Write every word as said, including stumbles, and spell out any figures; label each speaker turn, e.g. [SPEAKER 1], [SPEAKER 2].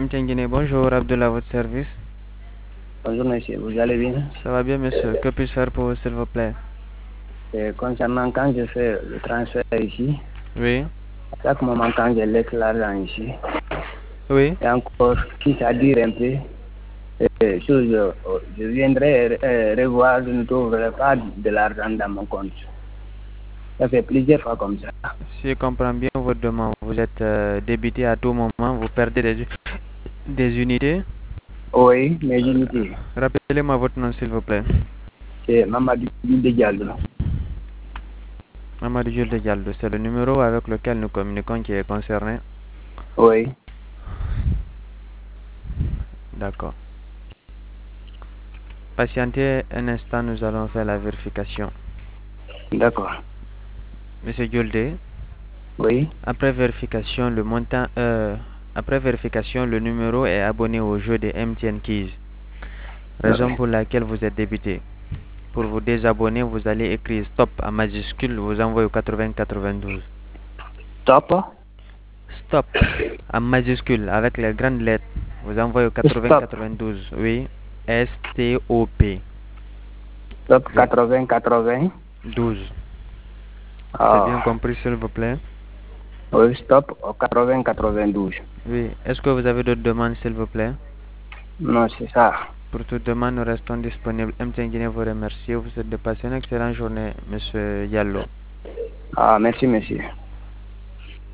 [SPEAKER 1] M T N Guinée, bonjour, Abdullah, à votre service.
[SPEAKER 2] Bonjour monsieur, vous allez bien?
[SPEAKER 1] Ça va bien monsieur, que puis-je faire pour vous s'il vous plaît?
[SPEAKER 2] Et concernant quand je fais le transfert ici,
[SPEAKER 1] Oui.
[SPEAKER 2] à chaque moment quand je laisse l'argent ici,
[SPEAKER 1] Oui.
[SPEAKER 2] et encore si ça dure un peu, euh, chose, euh, je viendrai euh, revoir, je ne trouverai pas de l'argent dans mon compte. Ça fait plusieurs fois comme ça.
[SPEAKER 1] Si je comprends bien votre demande, vous êtes euh, débité à tout moment, vous perdez des, des unités.
[SPEAKER 2] Oui, mes unités.
[SPEAKER 1] Rappelez-moi votre nom s'il vous plaît.
[SPEAKER 2] C'est Mamadou Diallo.
[SPEAKER 1] Mamadou Jules Diallo, c'est le numéro avec lequel nous communiquons qui est concerné.
[SPEAKER 2] Oui.
[SPEAKER 1] D'accord. Patientez un instant, nous allons faire la vérification.
[SPEAKER 2] D'accord.
[SPEAKER 1] Monsieur Julde,
[SPEAKER 2] Oui.
[SPEAKER 1] après vérification, le montant, euh, après vérification, le numéro est abonné au jeu de M T N Keys, raison
[SPEAKER 2] Oui.
[SPEAKER 1] pour laquelle vous êtes débité. Pour vous désabonner, vous allez écrire stop en majuscule, vous envoyez au quatre-vingts quatre-vingt-douze.
[SPEAKER 2] Stop.
[SPEAKER 1] Stop en majuscule avec les grandes lettres, vous envoyez au quatre-vingts
[SPEAKER 2] Stop.
[SPEAKER 1] quatre-vingt-douze. Oui, S T O P.
[SPEAKER 2] Stop quatre-vingts quatre-vingts.
[SPEAKER 1] douze. C'est bien
[SPEAKER 2] Ah.
[SPEAKER 1] compris s'il vous plaît?
[SPEAKER 2] Oui, stop au quatre-vingts quatre-vingt-douze.
[SPEAKER 1] Oui. Est-ce que vous avez d'autres demandes s'il vous plaît?
[SPEAKER 2] Non, c'est ça.
[SPEAKER 1] Pour toute demande, nous restons disponibles. M T N Guinée vous remercie. Vous souhaite de passer une excellente journée, monsieur Yallo.
[SPEAKER 2] Ah, merci, monsieur.